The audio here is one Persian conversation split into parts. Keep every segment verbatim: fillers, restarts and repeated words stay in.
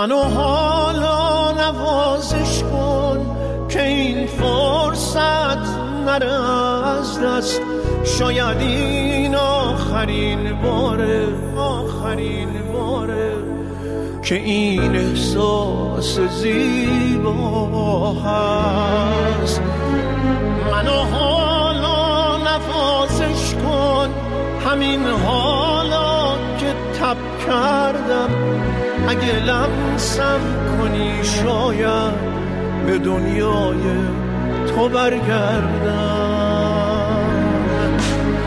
منو حالا نوازش کن که این فرصت نره از دست. شاید این آخرین باره، آخرین باره که این احساس زیبا هست. منو حالا نوازش کن، همین حالا که تب کردم. اگه لمسم کنی شاید به دنیای تو برگردم.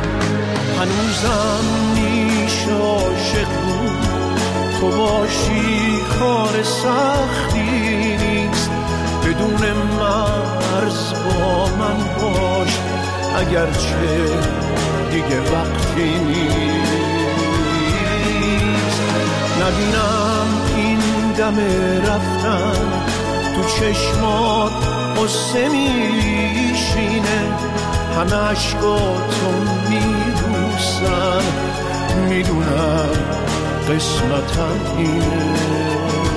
هنوزم میشه عاشق بود، تو باشی کار سختی نیست. بدون مرز با من باش، اگرچه دیگه وقتی نیست. نبینم این دم رفتن تو چشمات قصه میشینه. همه عشقاتو میبوسن، میدونم قسمتم اینه.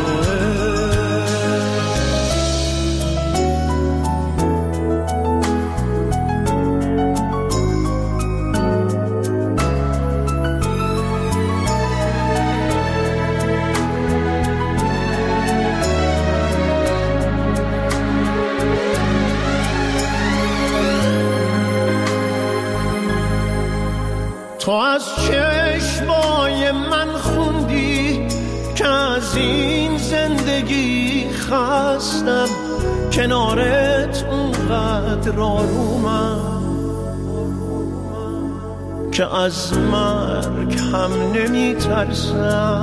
تو از چشمای من خوندی که از این زندگی خستم. کنارت اونقدر آرومم که از مرگ هم نمی ترسم.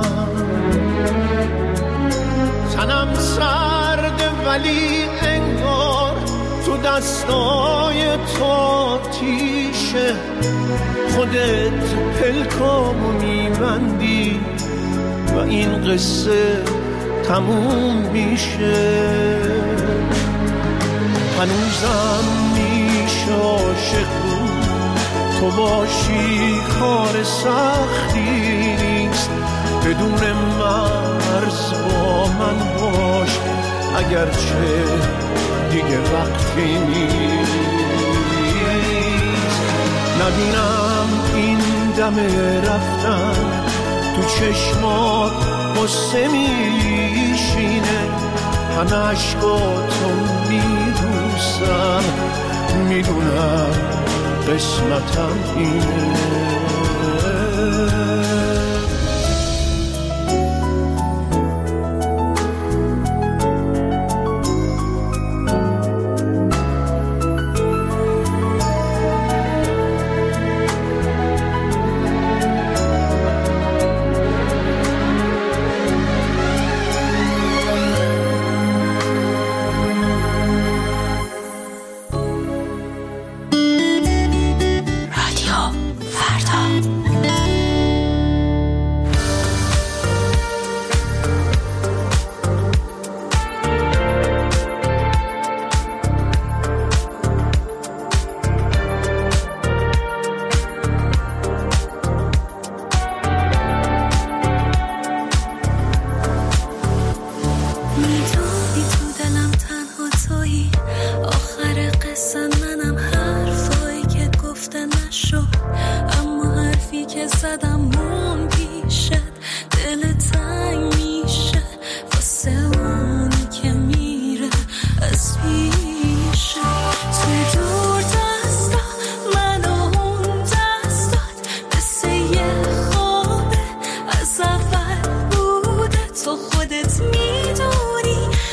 تنم سرده ولی انگار تو دستای تو تیشه. خودت پلکامو میبندی و این قصه تموم میشه. هنوزم میشه عاشق بود، تو باشی کار سختی نیست. بدون مرز با من باش، اگرچه دیگه وقتی نیست. نبینم این دم رفتن تو چشمات قصه میشینه. همه عشقاتو میبوسم، میدونم قسمتم اینه. خودت میدونی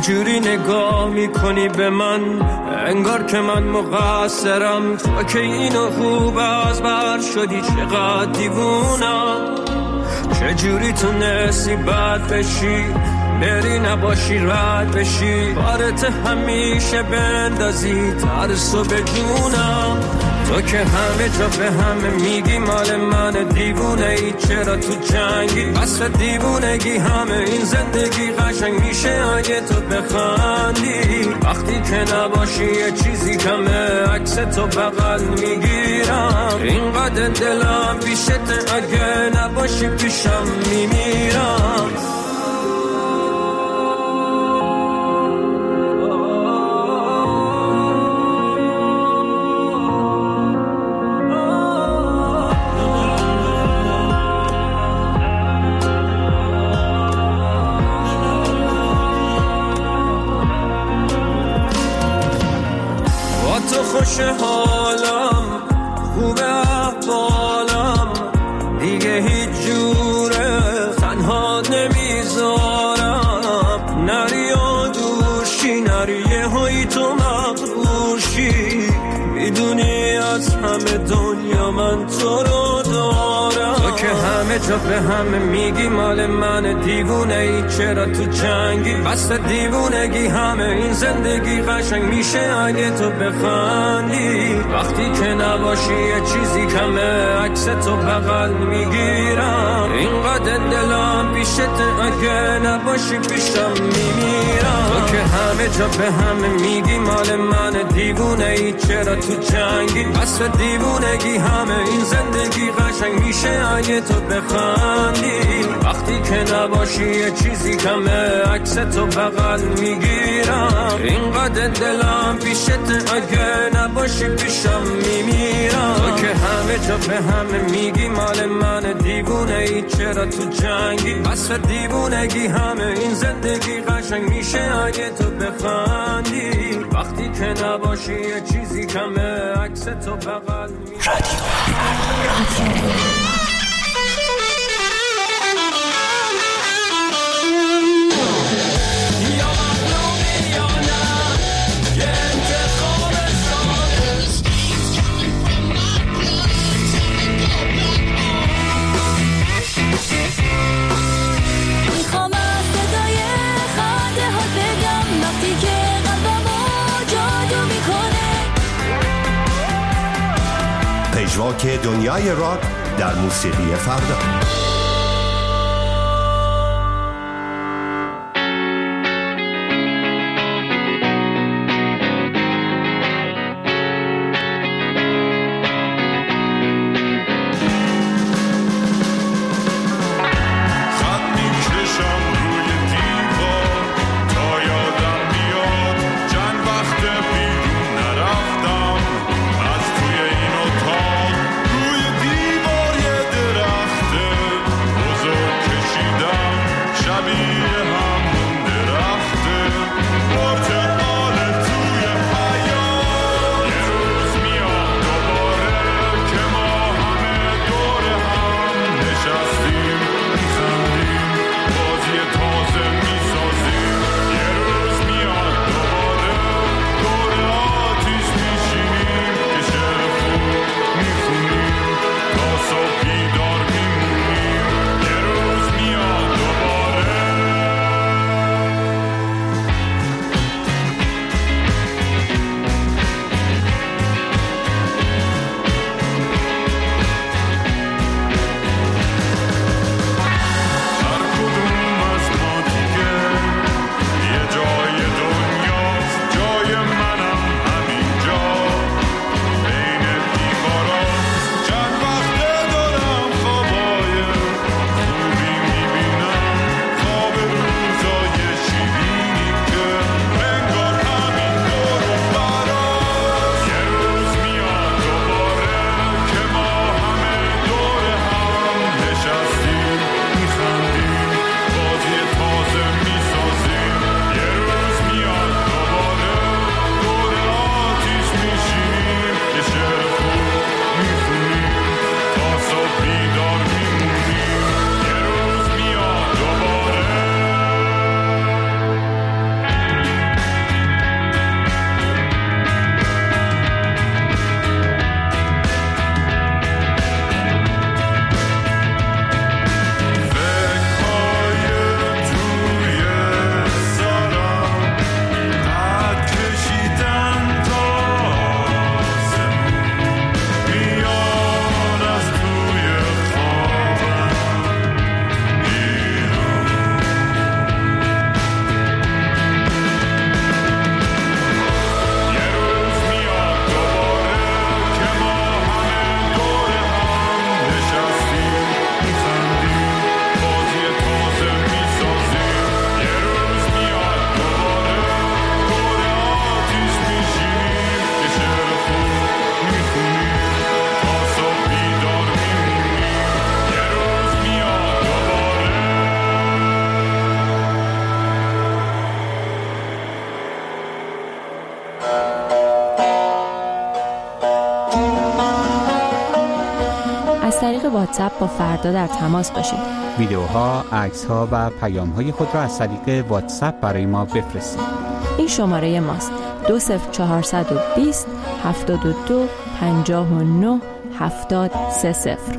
چجوری نگاه میکنی به من انگار که من مقصرم، تو که اینو خوب از بر شدی چقدر دیوونم. چجوری تونستی بد بشی بری نباشی رد بشی، بارت همیشه بندازی ترسو به جونم. تو که همه جا به همه میگی مال من دیوونه ای، چرا تو جنگی؟ بس دیوونگی همه این زندگی قشنگ میشه اگه تو بخندی. وقتی که نباشی یه چیزی کمه عکس تو بغل میگیرم، اینقدر دلم پیشت اگه نباشی پیشم میمیرم. خوش حالم خوبه احوالم دیگه هیچ جوره تنها نمیذارم، نری و دوشی نری یه هایی تو مغروشی، میدونی از همه دنیا من تو رو دارم. تو که همه جا به همه میگی مال من دیوونه ای، چرا تو جنگی؟ بس دیوونگی همه این زندگی قشنگ میشه اگه تو بخندی. وقتی که نباشی یه چیزی کمه عکس تو بغل میگیرم، اینقدر دلم پیشت اگه نباشی پیشم میمیرم. تو که همه جا به همه میگی مال من دیوونه ای، چرا تو جنگی؟ بس دیوونگی همه این زندگی قشنگ میشه اگه تو بخندی. وقتی که نباشی یه چیزی کمه عکس تو بغل میگیرم، اینقدر دلم پیشت اگه نباشی پیشم میمیرم. تو که همه جا به همه میگی مال من دیوونه ای، چرا تو جنگی؟ بس دیوونگی همه این زندگی قشنگ میشه اگه تو بخندی. وقتی که نباشی یه چیزی کمه عکس تو بغل میگیرم. پژواک دنیای راک در موسیقی فردا. روی دیوار یه درخته واتساپ با فردا در تماس باشید. ویدیوها، عکس‌ها و پیام‌های خود را از طریق واتساپ برای ما بفرستید. این شماره ماست: دو صفر چهارصد و بیست هفتاد و دو پنجاه و نه هفتاد سه صفر.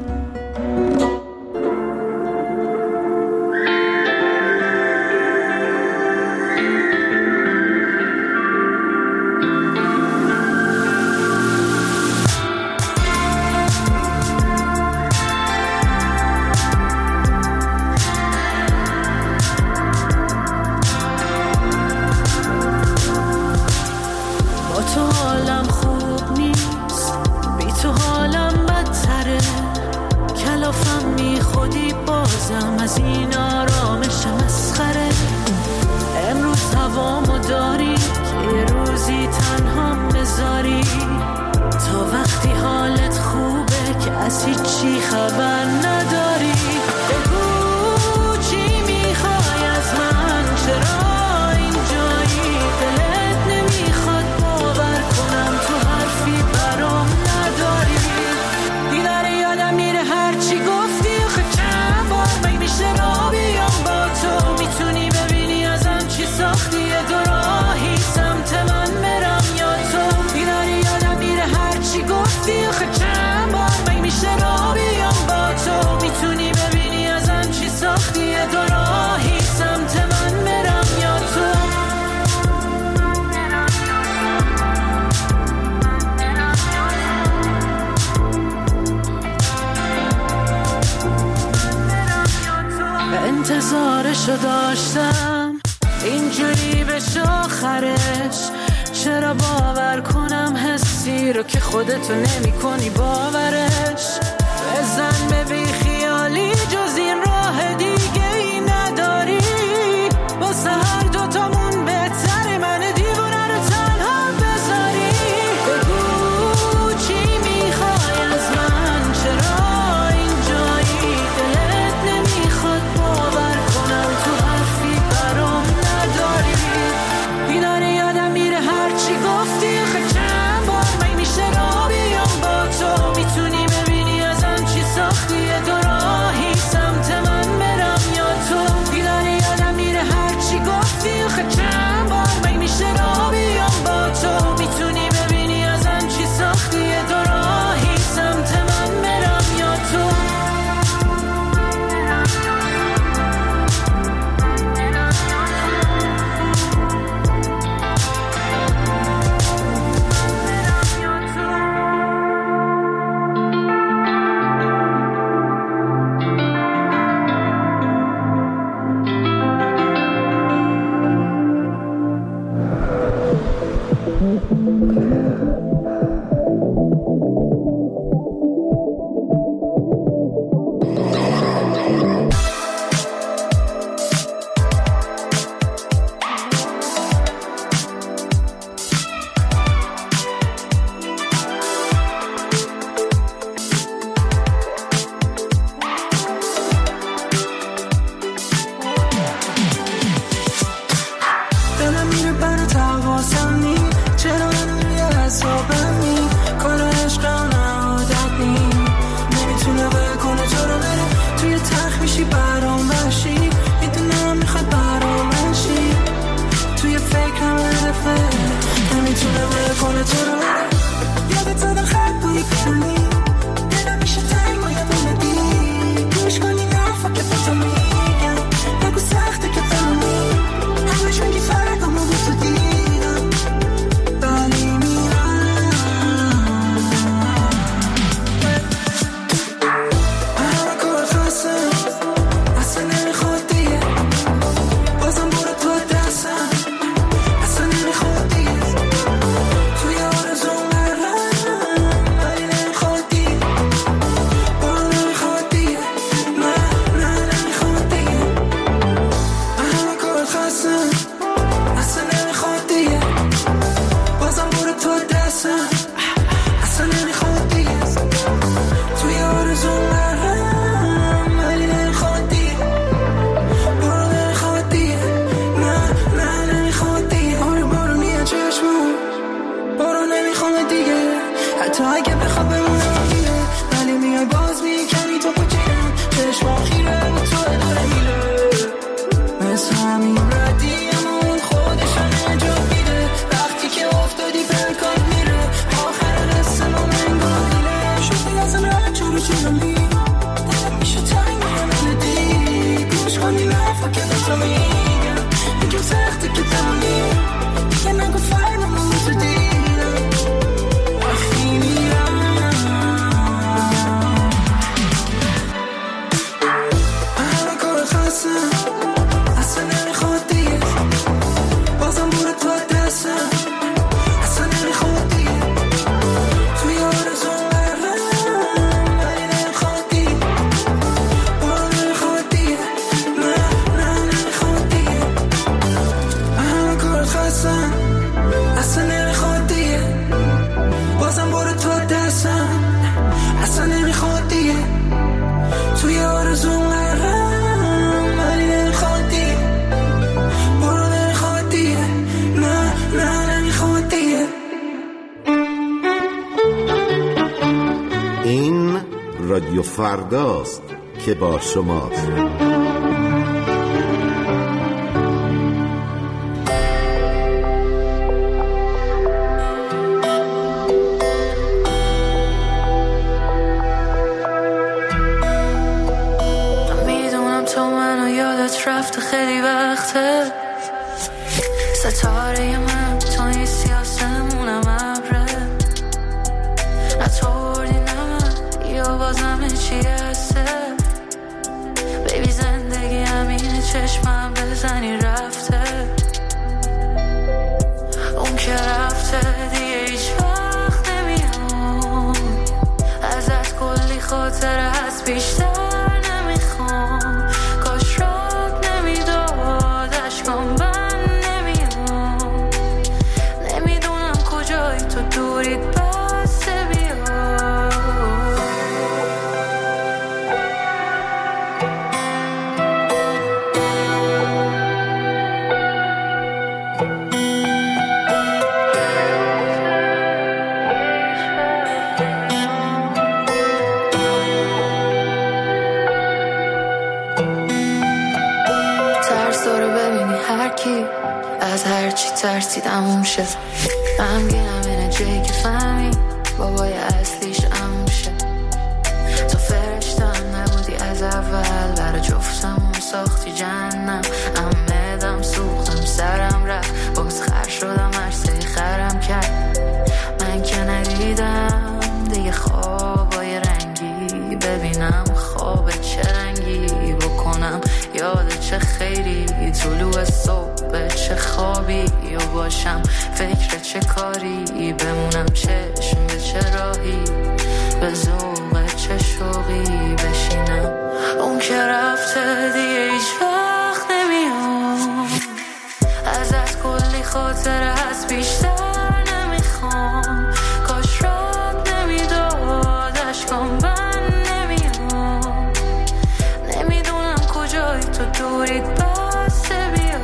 انتظارشو داشتم اینجوری بشه آخرش، چرا باور کنم حسی رو که خودتو نمی کنی باورش. بزن به بی خیالی جز این راه دیگه ای نداری، واسه هر دوتامون بهتره من دیوونه رو تنها بذاری. بگو چی میخوای از من، چرا اینجایی دلت نمیخواد باور کنم تو حرفی برام نداری. بیداره یادم میره هرچی گفتی آخه چند بار من میشه را بیام با تو، میتونی ببینی ازم چی ساختی دو راهی سمت من برم یا تو. بیداره یادم میره هرچی گفتی آخه چند بار من میشه را بیام با تو، میتونی ببینی ازم چی ساختی دو راهی سمت من برم یا تو. خستم اصلا نمیخواد دیگه بازم بوده تو دستم اصلا نمیخواد دیگه توی آرزون غرقم ولی نمیخواد دیگه برو نمیخواد دیگه نه نه نمیخواد دیگه همه کارت خستم اصلا نمیخواد دیگه بازم برو تو دستم اصلا نمیخواد دیگه توی آرزون غرقم ولی نمیخواد دیگه برو نمیخواد دیگه نه نه نمیخواد دیگه. این رادیو فرداست که با شماست. رفته خیلی وقته ستاره من تو این سیاسمونم ابره نطوردی نه من یا بازم چی هسته بیبی زندگی همینه چشمم بزنی رفته اون که رفته دیگه هیچ وقت نمیام ازت کلی خاطره هست بیشتر نمیخوام کاش را از هر چی ترسیدم اون شه غمگینم اینه جایی که فهمی بابای اصلیش عمو شه تو فرشتم نبودی از اول برا جفتمون ساختی جهنم عمدم سوختم سرم رفت باز خر شدم عرصه خرم کرد من که ندیدم دیگه خوابای رنگی ببینم خواب چه رنگی بکنم یاد چه خیلی طلوع صبح چه خوابی و باشم فکر چه کاری بمونم چشم به چه راهی به ذوق چه شوقی بشینم اون که رفته دیگه هیچ وقت نمیام ازت کلی خاطره هست بیشتر نمیخوام کاش رات نمیداد اشکام بند نمیام نمیدونم کجایی تو دورید بسته بیا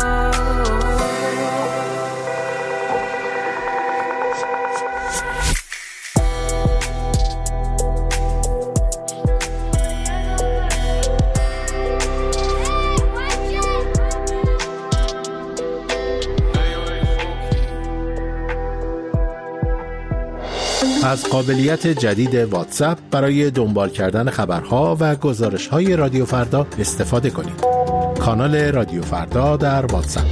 از قابلیت جدید واتساپ برای دنبال کردن خبرها و گزارش‌های رادیو فردا استفاده کنید. کانال رادیو فردا در واتساپ.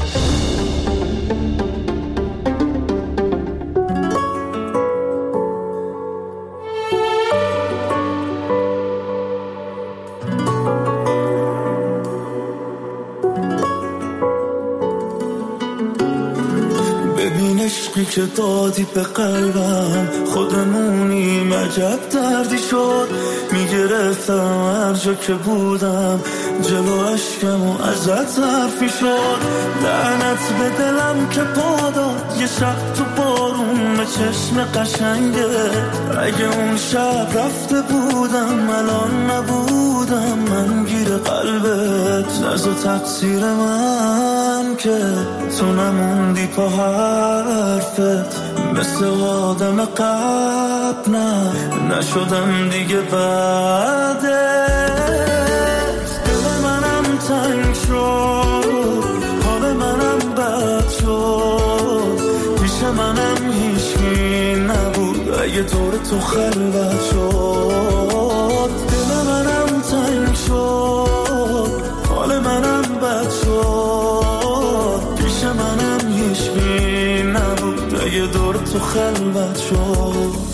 عشقی که دادی به قلبم خودمونیم عجب دردی شد میگرفتم هر جا که بودم جلو اشکم و ازت حرفی شد لعنت به دلم که پاداد یه شب تو بارون به چشم قشنگه اگه اون شب رفته بودم الان نبودم من گیر قلبت نزو تقصیر من که تو نموندی پا حرفت مثل آدم قبل نه نشدم دیگه بعدت دل منم تنگ شد حال منم بد شد پیش منم هیچکی نبود اگه دور تو خلوت شد دل منم تنگ شد حال منم بد شد پیش منم هیچکی نبود اگه دور تو خلوت شد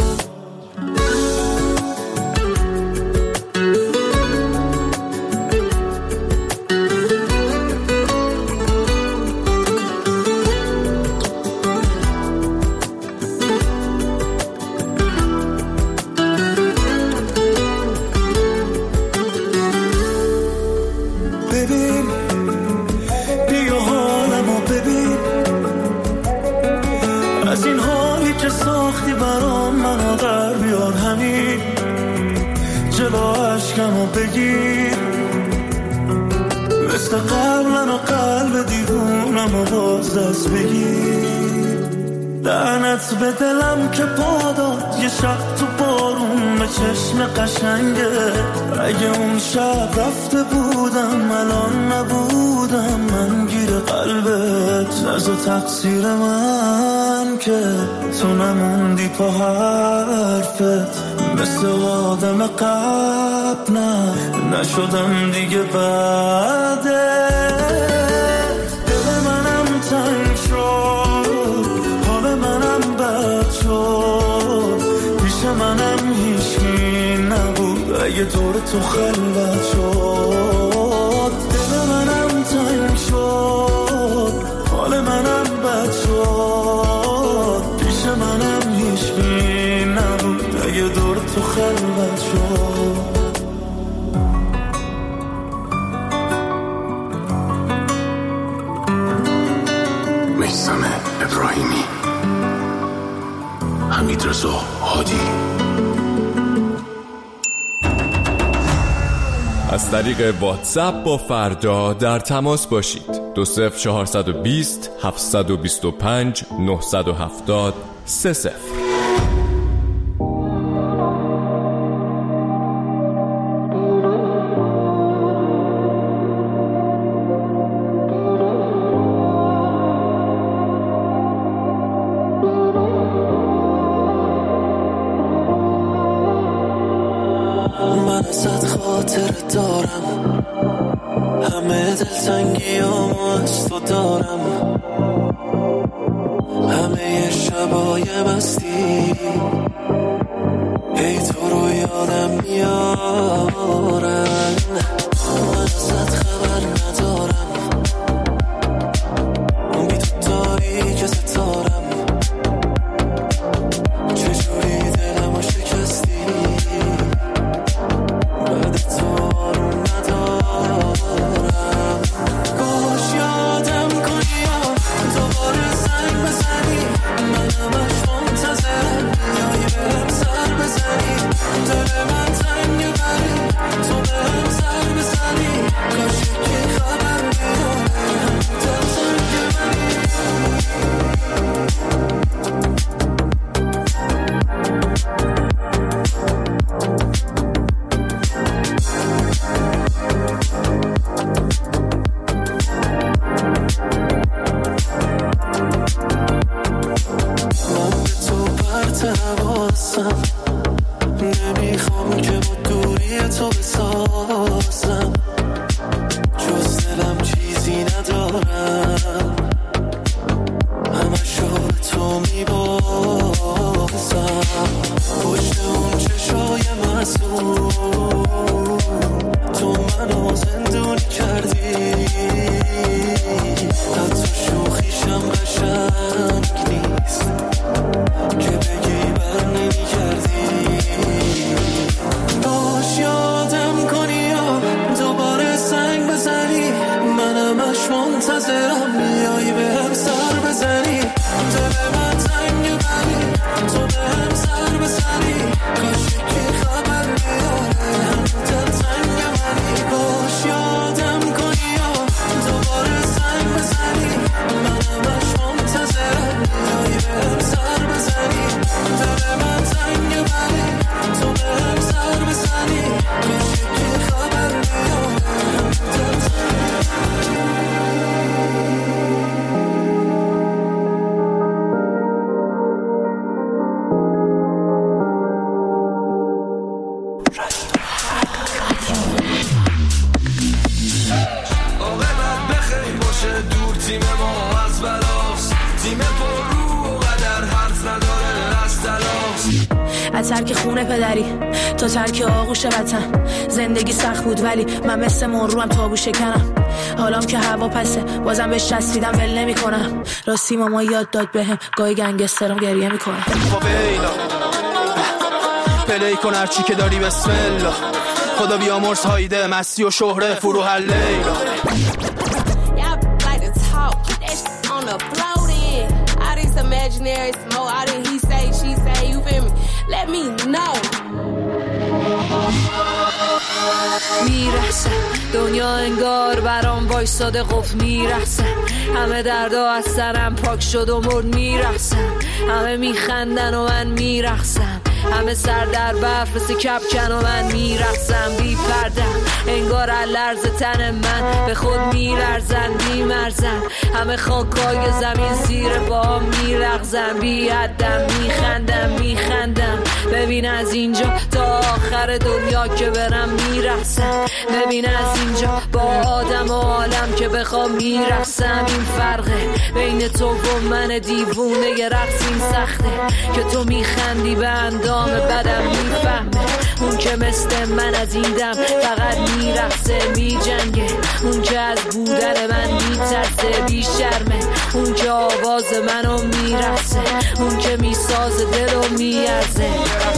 ببین، بیا حالمو ببین، از این حالی که ساختی برام منو در بیار، همین جلو عشقمو بگیر، مثل قبل منو قلب دیوونمو باز دست بگیر. لعنت به دلم که پاداد یه شب تو بارون به چشم قشنگه، اگه اون شب رفته بودم الان نبودم من گیر قلبت. نزا تقصیر من که تو نموندی پا حرفت، مثل آدم قبل نه نشدم دیگه بعده. دل منم تنگ شد، حال منم بد شد، پیش منم هیچکی نبود اگه دور تو خلوت شد. دل منم تنگ شد، حال منم بد شد، پیش منم هیچکی نبود اگه دور تو خلوت شد. میثم ابراهیمی، حمیدرضا هادی. از طریق واتساپ با فردا در تماس باشید. دو صفر چهارصد و بیست هفتصد و بیست و پنج نهصد و هفتاد سه صفر. من ازت خاطر دارم، همه دلتنگیامو از تو دارم، همه شبای مستی ای تو رو یادم میارن. من ازت خبر ندارم، بی تو تاریک ستارم، چجوری دلمو شکستی بعد تو آروم ندارم. کاش یادم کنی یا دوباره زنگ بزنی، من همش منتظرم بیایی بهم سر بزنی. دل من تنگ بری تو بهم سر بزنی، کاش یکی خبر بیاره هم دل تنگ بری. من به تو پرت حواسم، نمیخوام که با دوری تو بسازم، جز دلم چیزی ندارم، همشو به تو میبازم. پشت اون چشای معصوم تو منو زندونی کردی، حتی شوخیشم قشنگ نیست که بگی بر نمی کردی. باش یادم کنی یا دوباره سنگ بزنی، من همش منتظرم بیایی بهم سر بزنی. دل من تنگ بری تو بهم سر بزنی، کاش یکی خبر بیاره هم دل تنگ منی. باش یادم کنی یا دوباره سنگ بزنی، من همش منتظرم بیایی بهم سر بزنی. دل من تنگ بری تو بهم سر بزنی، کاش یکی خبر بیاره هم دل تنگ. عاقبت بخیر باشه دور تیم ما از بلاس، تیم پر رو قدر حرف نداره از تلاس. از ترک خونه پدری تا ترک آغوش وطن، زندگی سخت بود ولی من مثل مروم تابو شکنم. حالام که هوا پسه بازم بهش چسبیدم ول نمی کنم. راستی ماما یاد داد بهم گاهی گنگسترم گریه میکنه. پلی کن هرچی که داری بسم الله، خدا بیامرز هایده مستی و شهره فرو هر لیلا. Imaginary smoke, all that he say, she say, you feel me? Let me know. میرسه دنیا انگار برام وایساده قفل میرسه، همه دردا از سرم پاک شد و مرد میرسن، همه میخندن و من میرقصم، همه سر در برف مثل کپکن و من میرقصم بی پردم، انگار لرز تن من به خود میلرزن بی مرزن، همه خاکای زمین زیر با میلغزن بی حدم میخندم میخندم. ببین از اینجا تا آخر دنیا که برم میرقصم، ببین از اینجا با آدم و عالم که بخوام میرقصم. این فرقه بین تو و من دیوونه ی رقص این سخته که تو میخندی به اندام بدم میفهمه، اون که مثل من از این دم فقط میرقصه میجنگه، اون که از بودن من میترسه بی شرمه، اون که آواز منو میرقصه، اون که میساز دلو میارزه.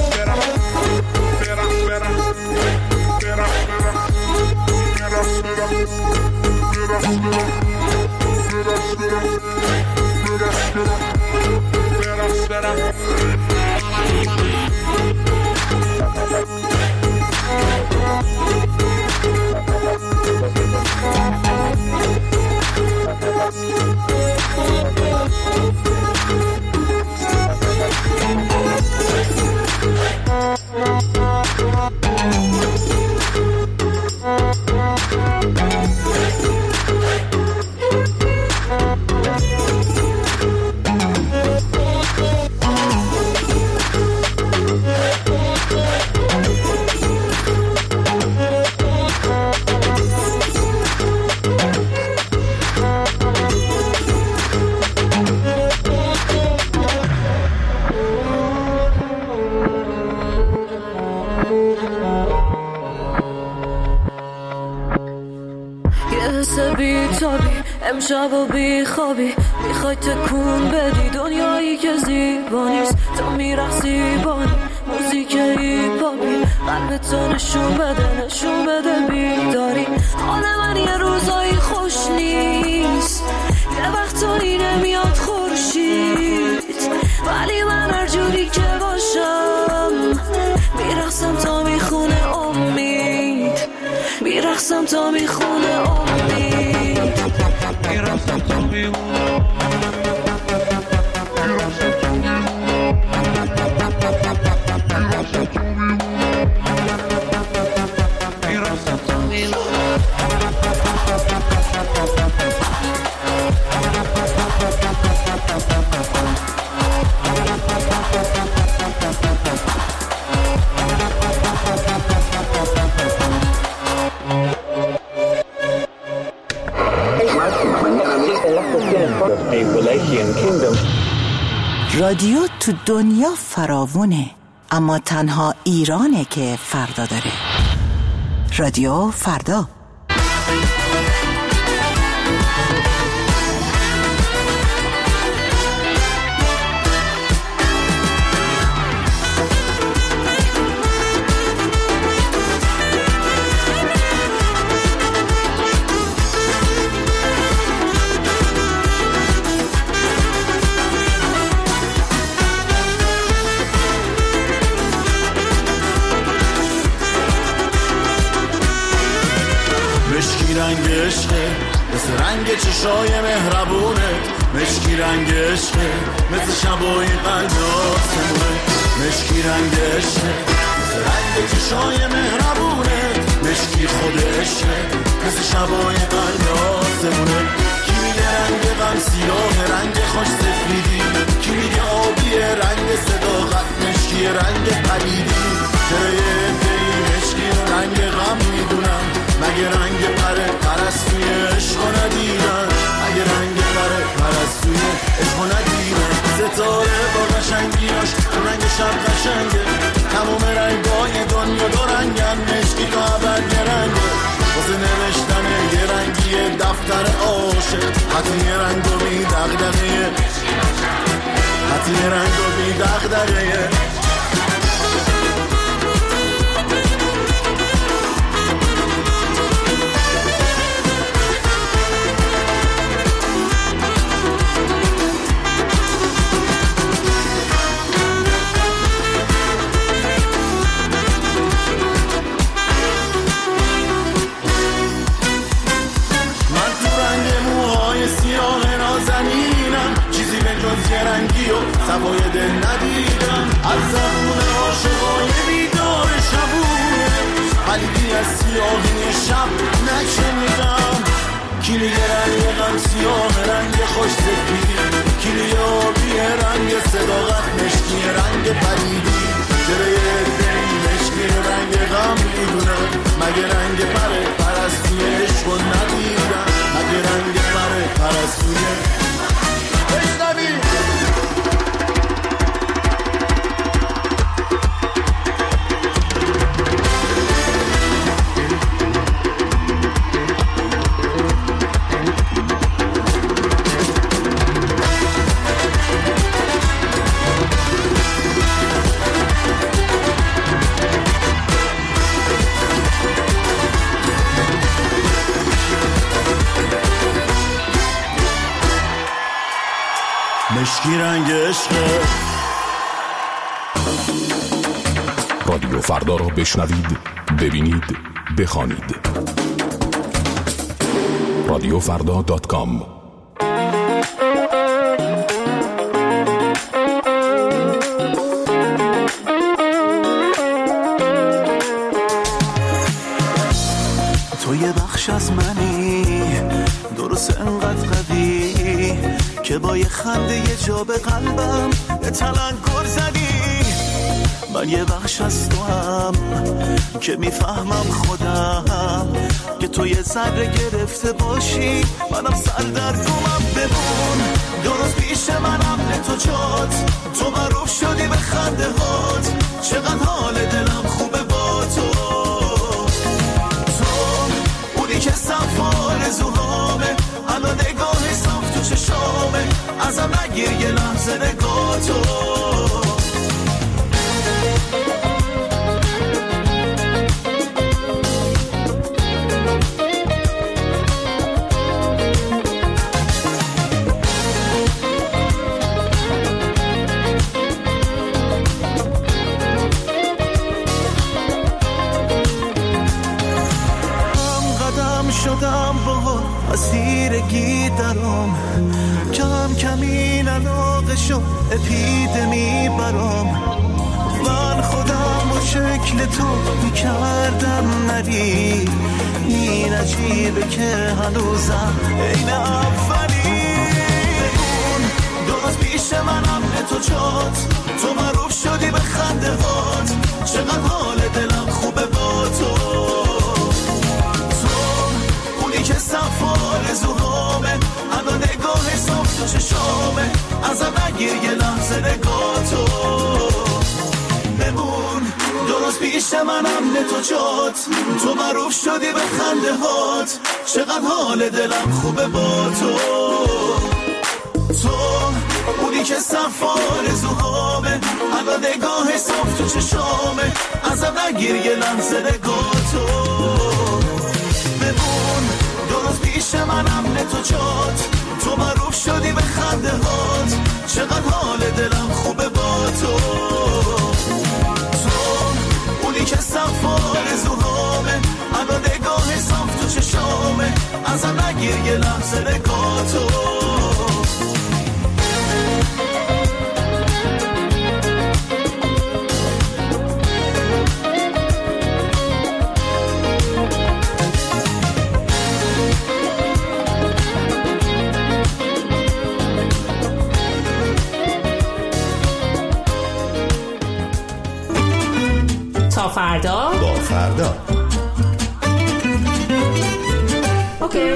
امشب و بی خوابی میخوای تکون بدی دنیایی که زیبا نیست، تو میرقصی بانی موزیک هیپاپی، قلبتو نشون بده نشون بده بیداری. حال من یه روزایی خوش نیست، یه وقتایی نمیاد خورشید، ولی من هر جوری که باشم میرقصم تا میخونه امید، میرقصم تا میخونه امید. میرقصم تا میخونه رادیو تو دنیا فراوونه، اما تنها ایرانه که فردا داره. رادیو فردا. رنگ عشقه مثل رنگ چشای مهربونه، مشکی رنگ عشقه مثل شبای قلب آسمونه، مشکی رنگ عشقه مثل رنگ چشای مهربونه، مشکی خود عشقه مثل شبای قلب آسمونه. کی میگه رنگ غم سیاه رنگ خوش سفیدی، کی میگه آبی رنگ صداقت، مشکی رنگ پریدی. چرا یه عده‌ای مشکی و رنگ غم میدونن، مگه رنگ پره پرستوی عشق ندیدن، مگه رنگ پره پرستوی عشق ندیدن. ستاره با قشنگیاش تو رنگ شب قشنگه، تمام رنگای دنیا دو رنگن، مشکی تا ابد یه رنگه، واسه نوشتن یه رنگی دفتر عاشق، حتی یه رنگ و بی دغدغه، حتی یه رنگ و بی دغدغه. صفای دل ندیدم از زبون عاشقای بیدار شبونه قلبی از سیاهی شب نشنیدم کلیه رنگ غم سیاه رنگ خوش سفید کلیه آبی رنگ صداقت مشکی رنگ پریدی گره دل مشکی رنگ غم میدونه مگه رنگ پره پرستوی عشق و ندیدم مگه رنگ پره پرستوی بشنوی مشکی رنگ عشقه. رادیو فردا را بشنوید، ببینید، بخوانید. رادیو فردا دات کام. تو یه بخش از منی درست انقدر قوی که با یه خنده یه جا به قلبم یه تلنگر زدی. من یه بخش از تو هم که میفهمم خودم که تو یه ذره گرفته باشی منم سر در گمم. بمون درست پیش منم نه تو جات تو معروف شدی به خنده هات چقدر حال دلم خوبه با تو. تو اونی که سفار زوهامه الان نگاه صاف تو چشامه ازم نگیر یه لحظه نگاه تو. شدم با اسیرگی درام کم کمی علاقه شد اپیدمی برام. من خودم با شکل تو میکردم نری این عجیبه که هنوزم این اولی. بگون درست پیش منم نه تو جات تو معروف شدی به خنده هات چقدر حال دلم خوبه با تو. که سفار زوهامه الان نگاه صاف تو چشامه ازم نگیر یه لحظه نگاه تو. بمون درست پیش منم نه تو جات تو معروف شدی به خنده هات چقدر حال دلم خوبه با تو. تو اونی که سفار زوهامه الان نگاه صاف تو چشامه ازم نگیر یه لحظه نگاه تو. بمون درست پیش منم نه تو جات تو معروف شدی به خنده هات چقدر حال دلم خوبه با تو. تو اونی که سفار زوهامه الان نگاه صاف تو چشامه ازم نگیر یه لحظه نگاه تو. تا فردا با فردا اوکی.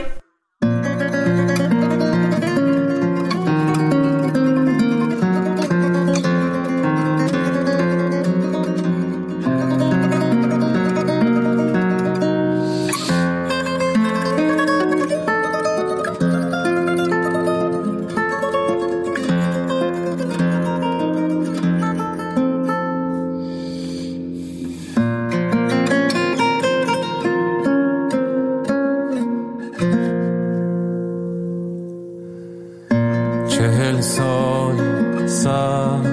چهل سال سر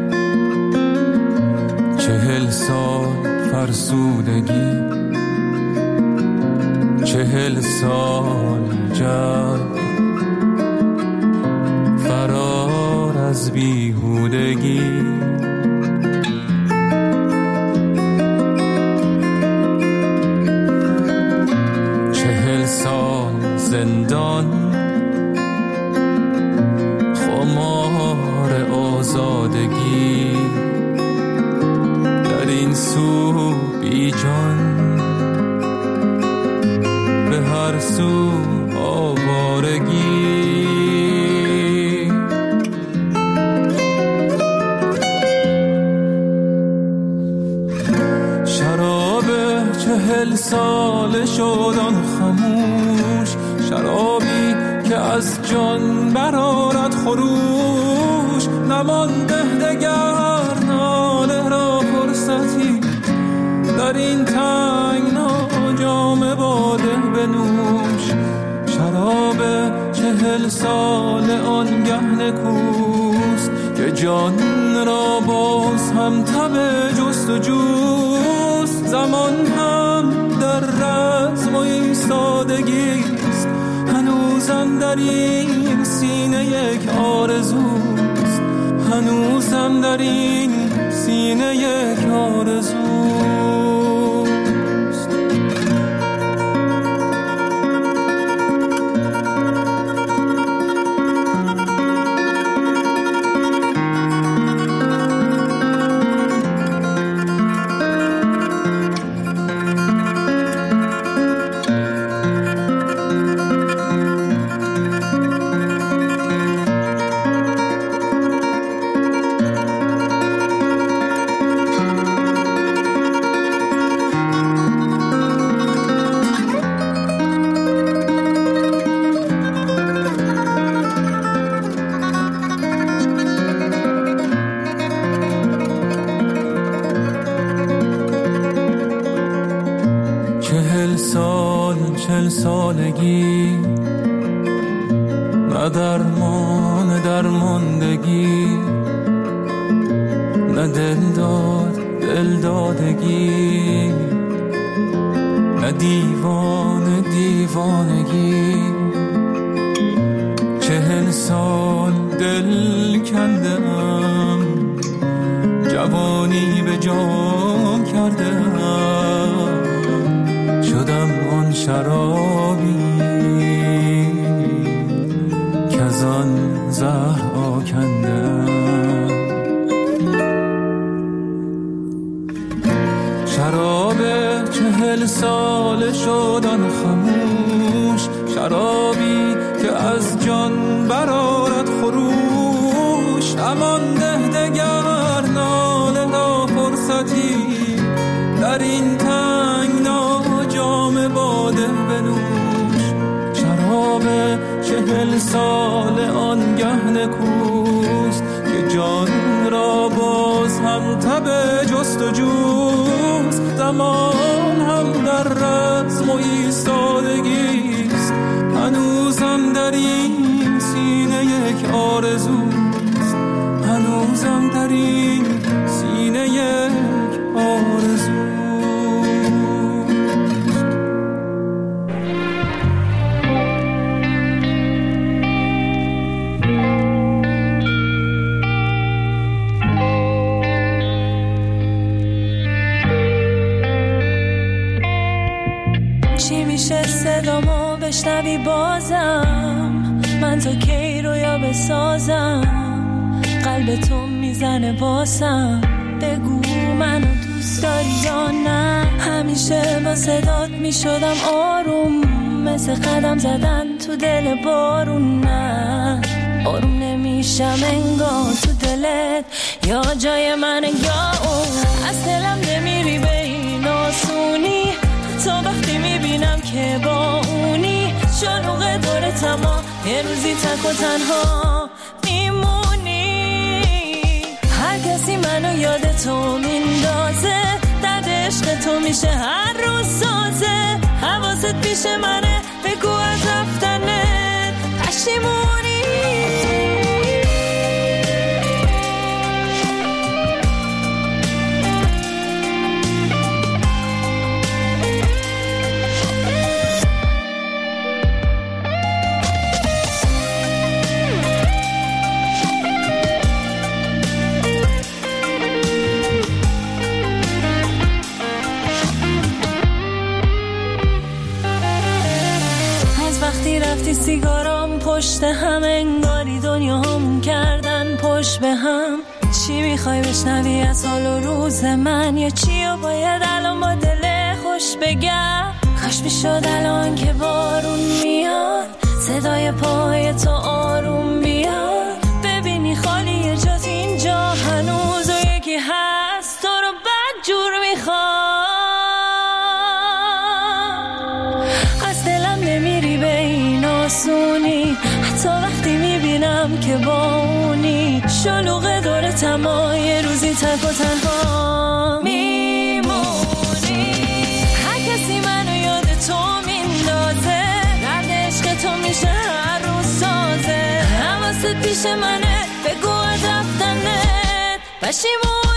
چهل سال فرسودگی چهل سال جنگ فرار از از بیهودگی. چهل سال زندان، خمار آزادگی، در این سو بی جان، به هر سو آوارگی. شراب چهل سال شدن خموش، شرابی که از جان برآرد خروش. نمانده دگر ناله را فرصتی، در این تنگنا جام باده بنوش. شراب چهل سال آنگه نکوست که جان را باز هم تب جست و جوست. زمان هم در رزم و ایستادگیست، هنوزم در این سینه یک آرزوست. هنوزم در این سینه یک آرزوست. سالگی، نه درمان درماندگی، نه دل داد دل دادگی، نه دیوان دیوانگی. چهل سال دل کندم، جوانی به جام کردم، شدم آن شرابی که از آن زهر آکندم. شراب چهل سال شدن خموش، شرابی که از جان برآرد خروش. نمانده دگر ناله را فرصتی، در این تنگنا جام باده بنوش. شراب چهل سال آنگه نکوست که جان را باز هم تب جست و جوست. زمان هم در رزم و ایستادگیست، هنوزم در این سینه یک آرزوست. هنوزم در این سینه یک آرزوست. چی میشه صدامو بشنوی بازم؟ من تو کی رو یا بسازم؟ قلب تو میزنه باسم، بگو منو دوست داری یا نه؟ همیشه با صدات میشدم آروم، مثل قدم زدن تو دل بارون. نه آروم نمیشم انگار تو دلت یا جای من یا اون. از دلم نمیری به این آسونی، تا وقتی میبینم که با اونی. شلوغ دور تما یه روزی تک و تنها میمونی. هر کسی منو یاد تو میندازه، درد عشق تو میشه هر روز سازه. حواست پیش منه، بگو از رفتنت پشیمونی. وقتی رفتی سیگارام پشت هم، انگاری دنیا هم کردن پشت به هم. چی میخوای بشنوی از حال و روز من، یا چی و باید الان با دل خوش بگم؟ کاش میشد الان که بارون میاد صدای پای تو آروم بیاد، ببینی خالی جات اینجا هنوز و یکی هست تو رو بد جور میخواد. از دلم نمیری به این آسونی، حتی وقتی میبینم که با اونی شلوغ دور تمای روزی تک و تنها میمونی. هر کسی منو یاد تو میندازه، درد عشق تو میشه هر روز سازه. حواست پیش منه، بگو از رفتنت پشیمونی.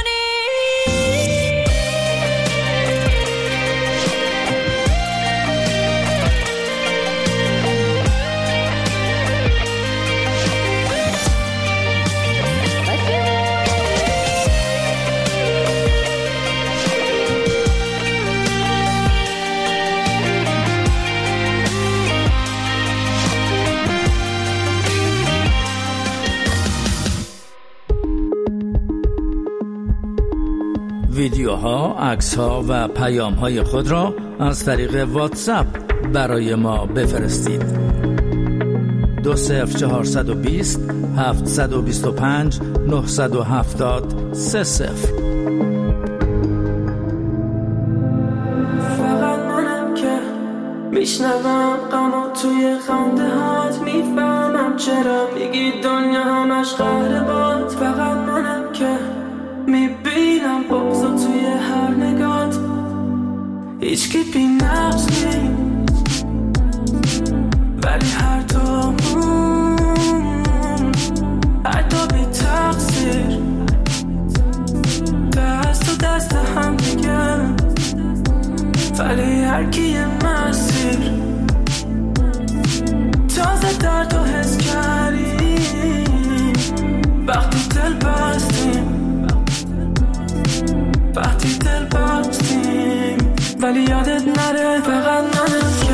ویدیوها، عکس‌ها و پیام‌های خود را از طریق واتساپ برای ما بفرستید. دو صفر چهارصد و بیست هفتصد و بیست و پنج نهصد و هفتاد سه صفر. فقط منم که میشنوم غمو توی خنده هات، میفهمم چرا میگی دنیا همش قهر باد. فقط منم که میبینم بغضو توی هر نگات، هیچ کی بی نقص نیست ولی هر دومون حتی بی تقصیر، دست و دست هم دیگه ولی هر کی یه مسیر. تازه درد و حس کردیم وقتی دل بستیم، وقتی دل بستیم، ولی یادت نره. فقط منم که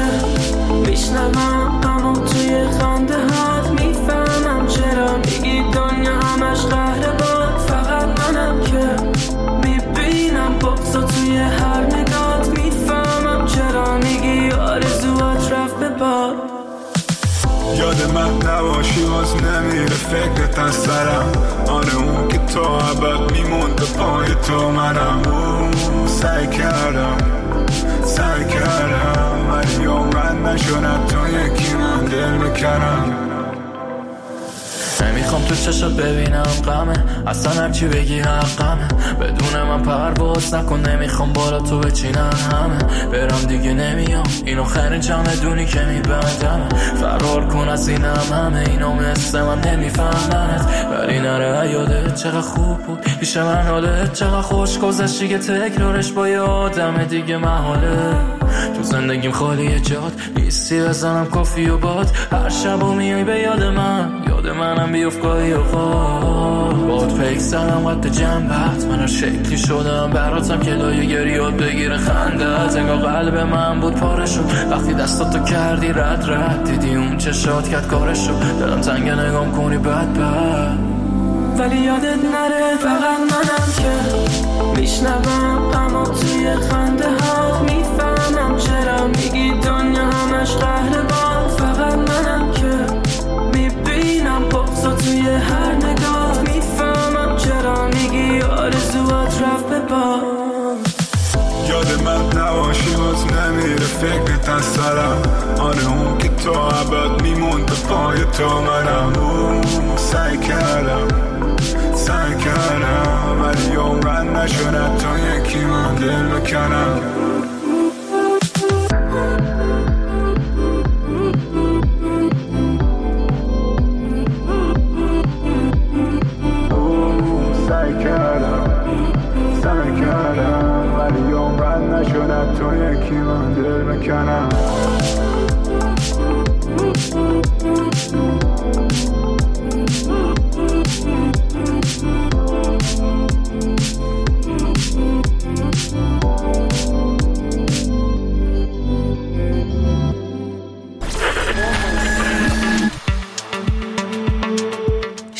میشنوم غمو توی خنده هات، میفهمم چرا میگی دنیا همش قهر باد. فقط منم که میبینم بغضو توی هر نگات، میفهمم چرا میگی آرزوات رفت به باد. یاد من نباشی باز نمیره فکرت از سرم، آره اون که تو عبد میمونده پای تو. منم اون سعی کردم سعی کردم ولی عمرن نشدن تو یکی من دل بکنم. نمیخوام تو چشات ببینم غمه، اصلا هرچی بگی حقمه. بدون من پرواز نکن، نمیخوام بالا تو بچینن همه. برم دیگه نمیام، اینو خیرین چمدونی که میبندم. فرار کن از اینم همه، اینو مثل من نمیفهمنت. ولی نره یادت چقدر خوب بود پیش من، حالت چقدر خوش گذشتی که تکرارش با یه آدم دیگه محاله. تو زندگیم خالی جات نیستی، بزنم کافی و باد. هر شب و میای به یاد من، یاد منم بیفت گاهی اوقات. باد پیک زنم قد جنبت، من هر شکلی شدم براتم که لایه گریات بگیره خندت. انگار قلب من بود پاره شد وقتی دستاتو کردی رد رد، دیدی اون چشات کرد کارشو، دلم تنگه نگام کنی بد بد. ولی یادت نره فقط منم که میشنوم غمو توی خنده ها، میفهمم چرا میگی دنیا همش قهر باد. فقط منم که میبینم بغضو توی هر نگاه، میفهمم چرا میگی آرزوات رفت به باد. یاد من نباشی باز نمیره فکرت از سرم، آره اون که تو عبد میمونده پای تو. منم اون سعی کردم سعی کردم ولی عمرن نشدن تو یکی من دل بکنم. سعی کردم سعی کردم ولی عمرن نشدن تو یکی من دل بکنم.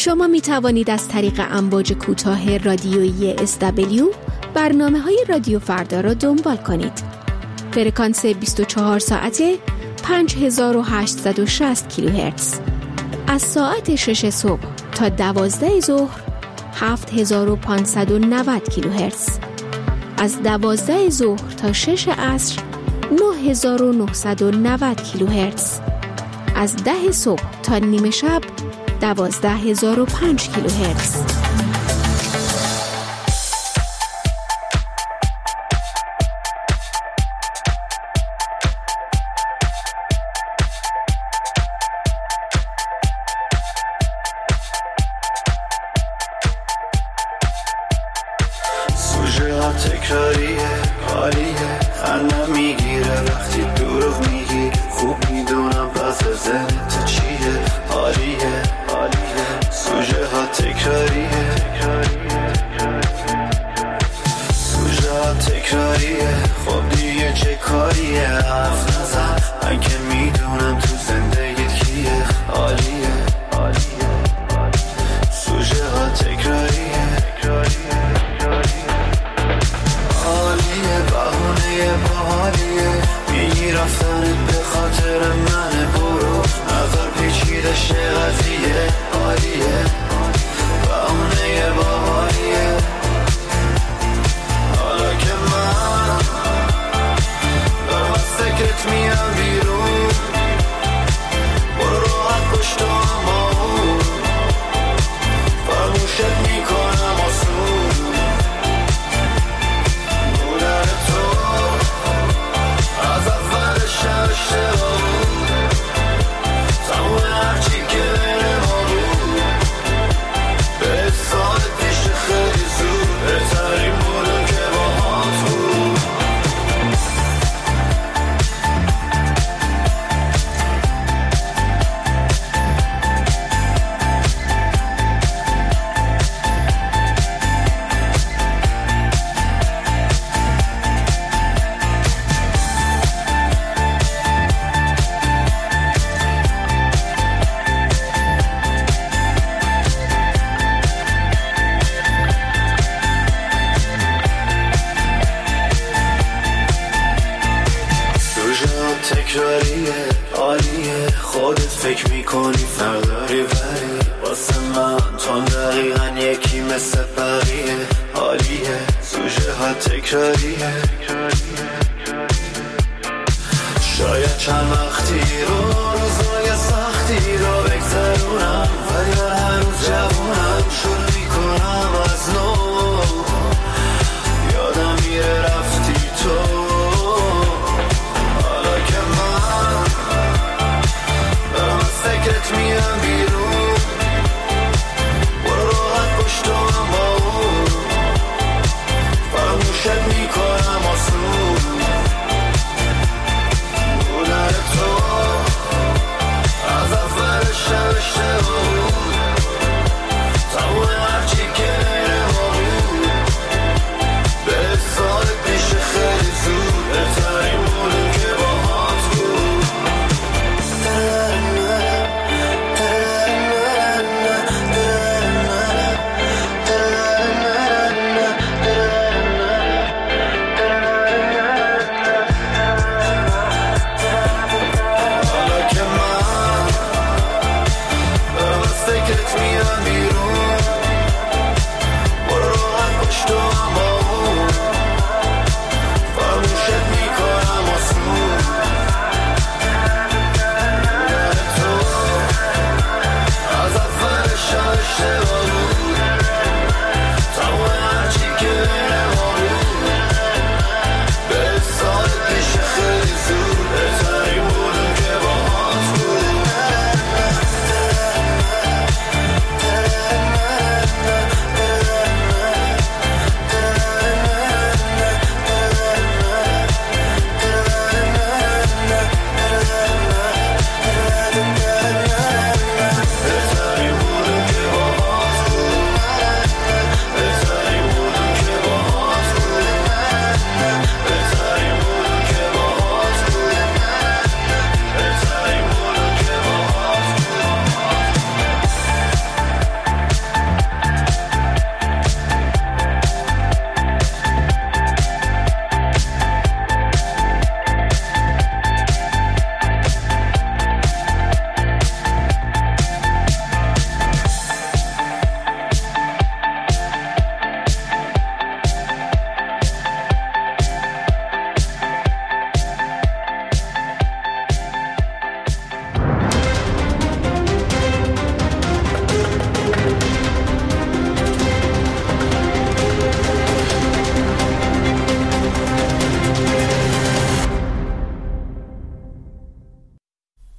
شما می توانید از طریق امواج کوتاه رادیویی اس دبلیو برنامه های رادیو فردا را دنبال کنید. فرکانس بیست و چهار ساعته پنج هزار و هشتصد و شصت کیلوهرتز. از ساعت شش صبح تا دوازده ظهر هفت هزار و پانصد و نود کیلوهرتز. از دوازده ظهر تا شش عصر نه هزار و نهصد و نود کیلوهرتز. از ده صبح تا نیمه شب دوازده هزار و پنج کیلوهرتز. سوژه ها تکراریه، حالیه، خندم میگیره وقتی دروغ میگی. خوب میدونم پس ذهنت چیه، حالیه، حالیه. سوژه ها تکراریه، سوژه ها تکراریه. خب دیگه چه کاریه، حرف نزن، من که میدونم تو زندگیت کیه، حالیه، حالیه. سوژه ها تکراریه، حالیه، بهونه باحالیه. میگی رفتنت به خاطر منه، برو نظر پیچیده شه قضیه، حالیه، بهونه باحالیه. حالا که من دارم از فکرت میام بیرون، برو راحت پشت هم آون، فراموشت میکنم آسون. بودن تو از اول شب اشتباه بود، تموم هرچی که بین ما بود. به سال پیش خیلی زود بهترین بودم که با هم بود. تکراریه، عالیه. خودت فکر میکنی فرداری ولی واسه من تو دقیقا یکی مثل بقیه، حالیه. سوژه ها تکراریه، شاید چند وقتی رو